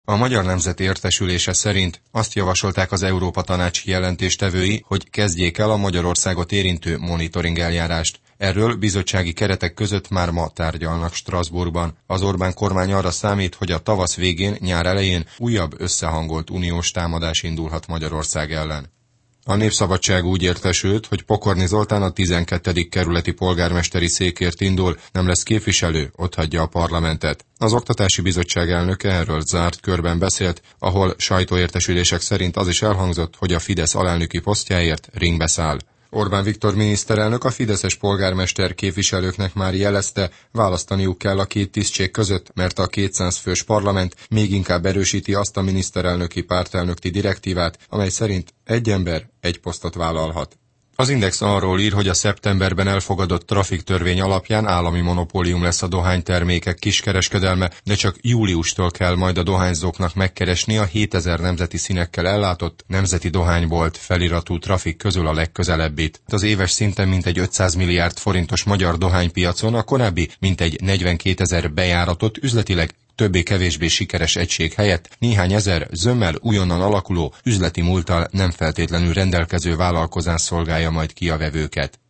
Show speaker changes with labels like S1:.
S1: A Magyar Nemzeti Értesülése szerint azt javasolták az Európa Tanács jelentéstevői, hogy kezdjék el a Magyarországot érintő monitoring eljárást. Erről bizottsági keretek között már ma tárgyalnak Strasbourgban. Az Orbán kormány arra számít, hogy a tavasz végén, nyár elején újabb összehangolt uniós támadás indulhat Magyarország ellen. A Népszabadság úgy értesült, hogy Pokorni Zoltán a 12. kerületi polgármesteri székért indul, nem lesz képviselő, otthagyja a parlamentet. Az Oktatási Bizottság elnöke erről zárt körben beszélt, ahol sajtóértesülések szerint az is elhangzott, hogy a Fidesz alelnöki posztjáért ringbe száll. Orbán Viktor miniszterelnök a fideszes polgármester képviselőknek már jelezte, választaniuk kell a két tisztség között, mert a 200 fős parlament még inkább erősíti azt a miniszterelnöki pártelnöki direktívát, amely szerint egy ember egy posztot vállalhat. Az Index arról ír, hogy a szeptemberben elfogadott trafiktörvény alapján állami monopólium lesz a dohánytermékek kiskereskedelme, de csak júliustól kell majd a dohányzóknak megkeresni a 7000 nemzeti színekkel ellátott nemzeti dohánybolt feliratú trafik közül a legközelebbit. Az éves szinten mintegy 500 milliárd forintos magyar dohánypiacon a korábbi mintegy 42 000 bejáratot üzletileg többé-kevésbé sikeres egység helyett néhány ezer zömmel újonnan alakuló, üzleti múlttal nem feltétlenül rendelkező vállalkozás szolgálja majd ki a vevőket.